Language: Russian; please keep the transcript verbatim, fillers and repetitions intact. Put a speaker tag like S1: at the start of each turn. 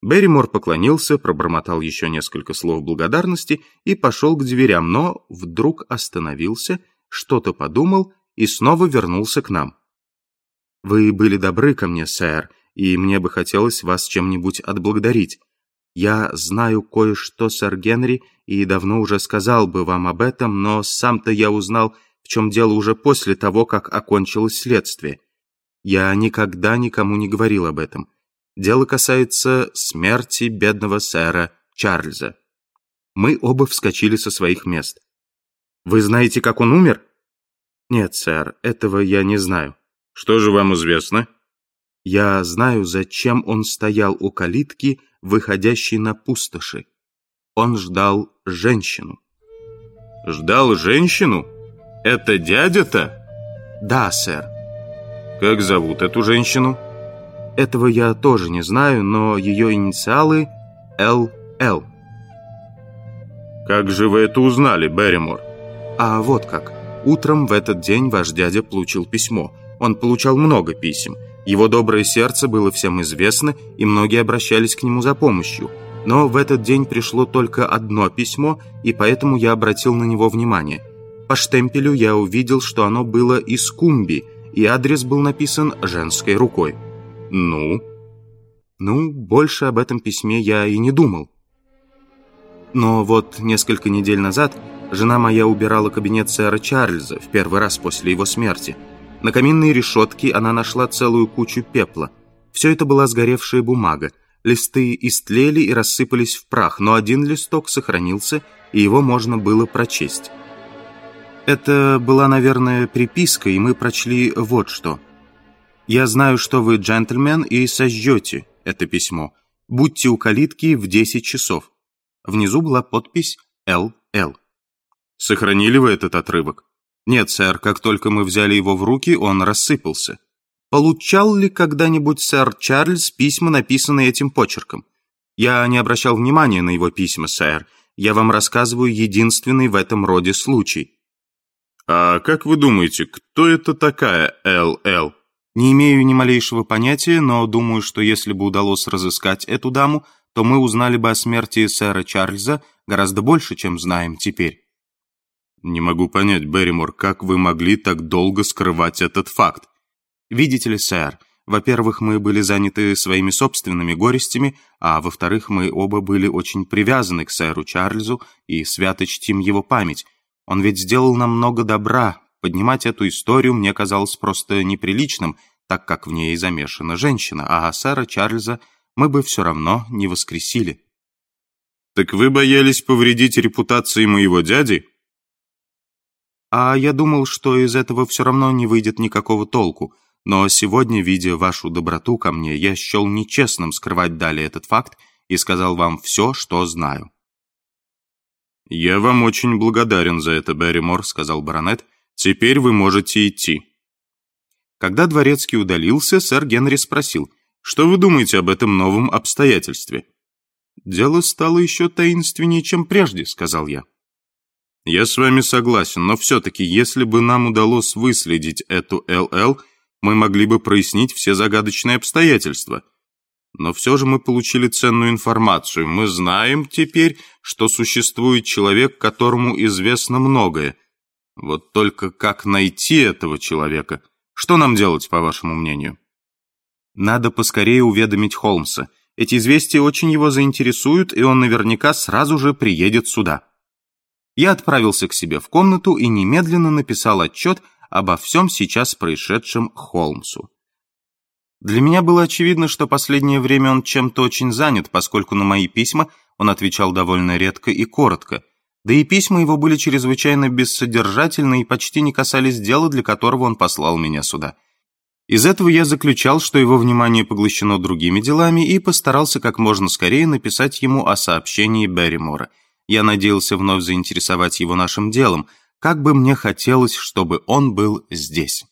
S1: Берримор поклонился, пробормотал еще несколько слов благодарности и пошел к дверям, но вдруг остановился, что-то подумал и снова вернулся к нам. «Вы были добры ко мне, сэр, и мне бы хотелось вас чем-нибудь отблагодарить. Я знаю кое-что, сэр Генри, и давно уже сказал бы вам об этом, но сам-то я узнал, в чем дело уже после того, как окончилось следствие. Я никогда никому не говорил об этом. Дело касается смерти бедного сэра Чарльза». Мы оба вскочили со своих мест. «Вы знаете, как он умер?» «Нет, сэр, этого я не знаю».
S2: «Что же вам известно?»
S1: «Я знаю, зачем он стоял у калитки, выходящей на пустоши. Он ждал женщину».
S2: «Ждал женщину? Это дядя-то?»
S1: «Да, сэр».
S2: «Как зовут эту женщину?»
S1: «Этого я тоже не знаю, но ее инициалы Эл Эл».
S2: «Как же вы это узнали, Берримор?»
S1: «А вот как. Утром в этот день ваш дядя получил письмо. Он получал много писем. Его доброе сердце было всем известно, и многие обращались к нему за помощью. Но в этот день пришло только одно письмо, и поэтому я обратил на него внимание. По штемпелю я увидел, что оно было из Кумби, и адрес был написан женской рукой».
S2: «Ну?»
S1: «Ну, больше об этом письме я и не думал. Но вот несколько недель назад жена моя убирала кабинет сэра Чарльза в первый раз после его смерти. На каминной решетке она нашла целую кучу пепла. Все это была сгоревшая бумага. Листы истлели и рассыпались в прах, но один листок сохранился, и его можно было прочесть. Это была, наверное, приписка, и мы прочли вот что. «Я знаю, что вы джентльмен, и сожжете это письмо. Будьте у калитки в десять часов». Внизу была подпись «Эл Эл».
S2: «Сохранили вы этот отрывок?»
S1: «Нет, сэр, как только мы взяли его в руки, он рассыпался». «Получал ли когда-нибудь сэр Чарльз письма, написанные этим почерком?» «Я не обращал внимания на его письма, сэр. Я вам рассказываю единственный в этом роде случай».
S2: «А как вы думаете, кто это такая Эл Эл?»
S1: «Не имею ни малейшего понятия, но думаю, что если бы удалось разыскать эту даму, то мы узнали бы о смерти сэра Чарльза гораздо больше, чем знаем теперь».
S2: «Не могу понять, Берримор, как вы могли так долго скрывать этот факт?»
S1: «Видите ли, сэр, во-первых, мы были заняты своими собственными горестями, а во-вторых, мы оба были очень привязаны к сэру Чарльзу и свято чтим его память. Он ведь сделал нам много добра. Поднимать эту историю мне казалось просто неприличным, так как в ней замешана женщина, а сэра Чарльза мы бы все равно не воскресили».
S2: «Так вы боялись повредить репутации моего дяди?»
S1: «А я думал, что из этого все равно не выйдет никакого толку. Но сегодня, видя вашу доброту ко мне, я счел нечестным скрывать далее этот факт и сказал вам все, что знаю».
S2: «Я вам очень благодарен за это, Берримор», — сказал баронет. «Теперь вы можете идти».
S1: Когда дворецкий удалился, сэр Генри спросил:
S2: «Что вы думаете об этом новом обстоятельстве?»
S1: «Дело стало еще таинственнее, чем прежде», — сказал я.
S2: «Я с вами согласен, но все-таки, если бы нам удалось выследить эту Эл Эл, мы могли бы прояснить все загадочные обстоятельства. Но все же мы получили ценную информацию. Мы знаем теперь, что существует человек, которому известно многое. Вот только как найти этого человека? Что нам делать, по вашему мнению?»
S1: «Надо поскорее уведомить Холмса. Эти известия очень его заинтересуют, и он наверняка сразу же приедет сюда». Я отправился к себе в комнату и немедленно написал отчет обо всем сейчас происшедшем Холмсу. Для меня было очевидно, что последнее время он чем-то очень занят, поскольку на мои письма он отвечал довольно редко и коротко. Да и письма его были чрезвычайно бессодержательны и почти не касались дела, для которого он послал меня сюда. Из этого я заключал, что его внимание поглощено другими делами, и постарался как можно скорее написать ему о сообщении Берримора. Я надеялся вновь заинтересовать его нашим делом. Как бы мне хотелось, чтобы он был здесь.